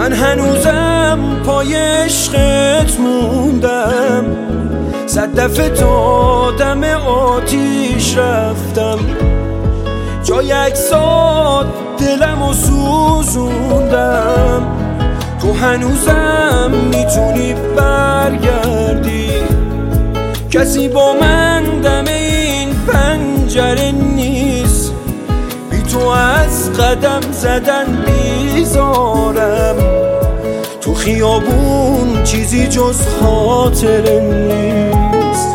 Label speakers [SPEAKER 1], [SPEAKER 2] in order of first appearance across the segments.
[SPEAKER 1] من هنوزم پای عشقت موندم، 100 دفعه تا دم آتیش رفتم، جای عکسات دلمو سوزوندم. تو هنوزم میتونی برگردی، کسی با من دم این پنجره نیست، بی تو از قدم زدن بیزارم، تو خیابون چیزی جز خاطره نیست.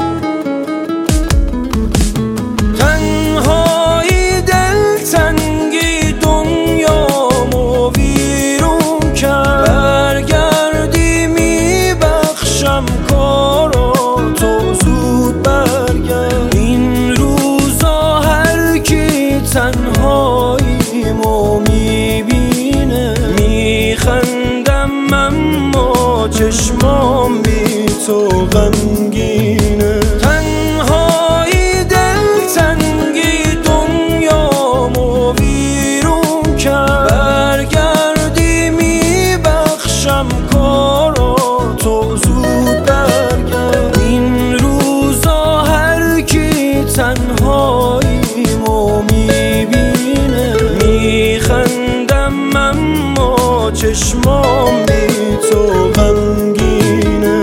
[SPEAKER 1] تنهایی دلتنگی دنیامو ویرون کرد، برگردی میبخشم کاراتو، زود برگرد. این روزا هر کی تنهاییمو میبینه میخندم، اما چشمام بی تو غمگینه. تنهایی دلتنگی دنیامو ویرون کرد، برگردی میبخشم کاراتو، زود برگرد. این روزا هر کی تنهاییمو میبینه میخندم، اما چشمام بی تو غمگینه.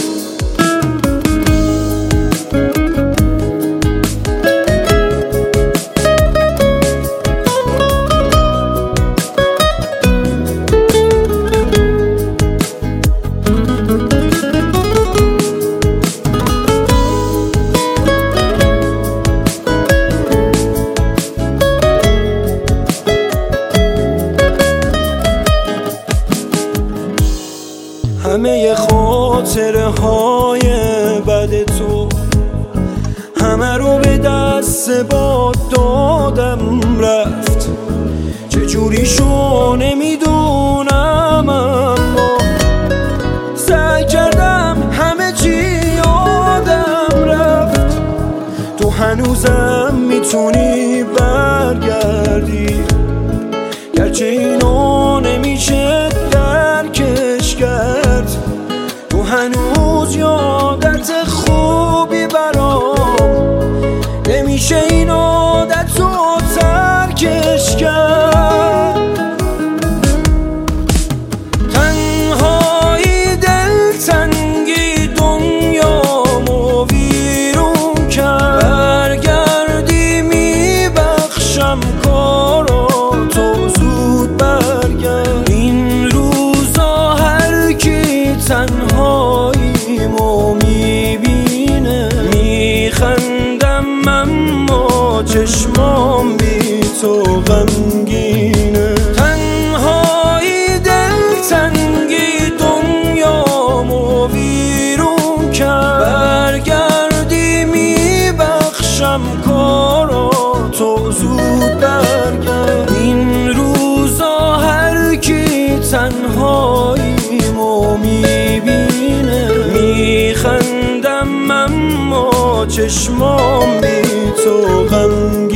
[SPEAKER 1] همه خاطره های بد تو همه رو به دست باد دادم رفت، چجوری شو نمیدونم، اما سعی کردم همه چی یادم رفت. تو هنوزم میتونی برگردی، گرچه اینو نمیشه درکش کرد. تو هنوز یادت خوبی برام، نمیشه این عادت رو ترکش کرد. تنهایی دلتنگی دنیامو ویرون کرد، برگردی میبخشم کاراتو، زود برگرد. این روزا هر کی تنهاییمو میبینه میخندم، اما چشمام بی تو غمگینه. تنهایی دلتنگی دنیامو ویرون کرد، برگردی میبخشم کاراتو، زود برگرد. این روزا هر کی تنهاییمو میبینه میخندم، اما چشمام بی تو غمگینه.